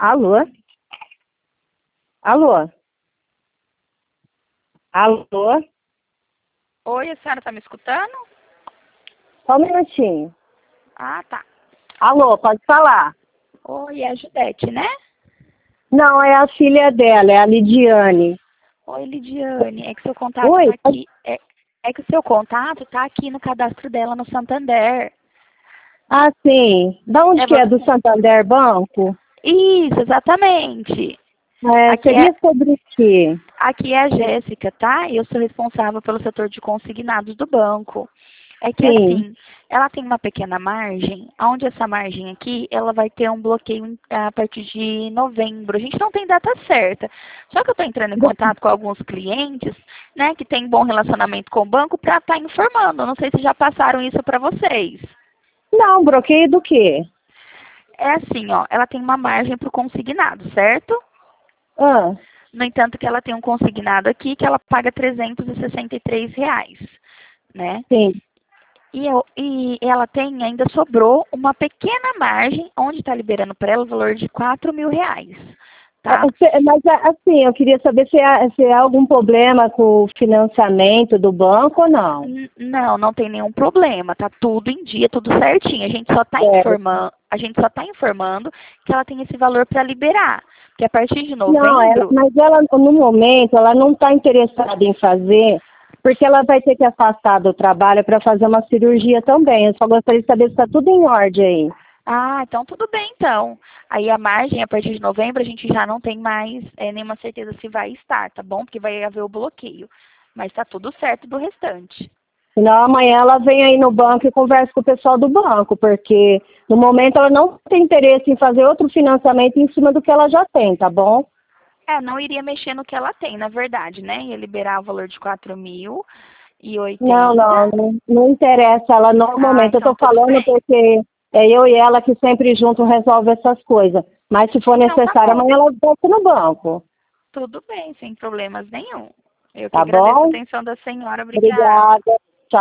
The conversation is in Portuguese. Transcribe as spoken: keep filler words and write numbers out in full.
Alô? Alô? Alô? Oi, a senhora tá me escutando? Só um minutinho. Ah, tá. Alô, pode falar. Oi, é a Judete, né? Não, é a filha dela, é a Lidiane. Oi, Lidiane. É que seu contato Oi? tá aqui. É, é que o seu contato tá aqui no cadastro dela no Santander. Ah, sim. Da onde É que é? Do você? Santander Banco? Isso, exatamente. É, Aqui é, seria sobre o quê? aqui é a Jéssica, tá? Eu sou responsável pelo setor de consignados do banco. É que Sim. assim, ela tem uma pequena margem, onde essa margem aqui, ela vai ter um bloqueio em- a partir de novembro. A gente não tem data certa. Só que eu estou entrando em contato com alguns clientes, né, que têm bom relacionamento com o banco para estar informando. Não sei se já passaram isso para vocês. Não, bloqueio do quê? É assim, ó, ela tem uma margem para o consignado, certo? Ah, No entanto, que ela tem um consignado aqui que ela paga trezentos e sessenta e três reais, né? sim. E, eu- e ela tem, ainda sobrou uma pequena margem, onde está liberando para ela o valor de quatro mil reais, É, tá? é, Mas, é, assim, eu queria saber se há, se há algum problema com o financiamento do banco ou não. N- Não, não tem nenhum problema, tá tudo em dia, tudo certinho. A gente só está É. informando, a gente só tá informando que ela tem esse valor para liberar, que a partir de Não, ela, novembro, mas ela, no momento, ela não está interessada em fazer, porque ela vai ter que afastar do trabalho para fazer uma cirurgia também. Eu só gostaria de saber se está tudo em ordem aí. ah, então tudo bem então. Aí a margem, a partir de novembro, a gente já não tem mais é, nenhuma certeza se vai estar, tá bom? Porque vai haver o bloqueio. Mas tá tudo certo do restante. Senão amanhã ela vem aí no banco e conversa com o pessoal do banco, porque no momento ela não tem interesse em fazer outro financiamento em cima do que ela já tem, tá bom? É, não iria mexer no que ela tem, na verdade, né? Ia liberar o valor de quatro mil e Não, oitenta. não, não, não interessa ela no Ah, momento. Eu então estou tudo falando bem. porque é eu e ela que sempre junto resolve essas coisas. Mas se for Então tá necessário, bom. amanhã ela volta no banco. Tudo bem, sem problemas nenhum. Eu que Tá agradeço a bom? atenção da senhora. Obrigada. Obrigada.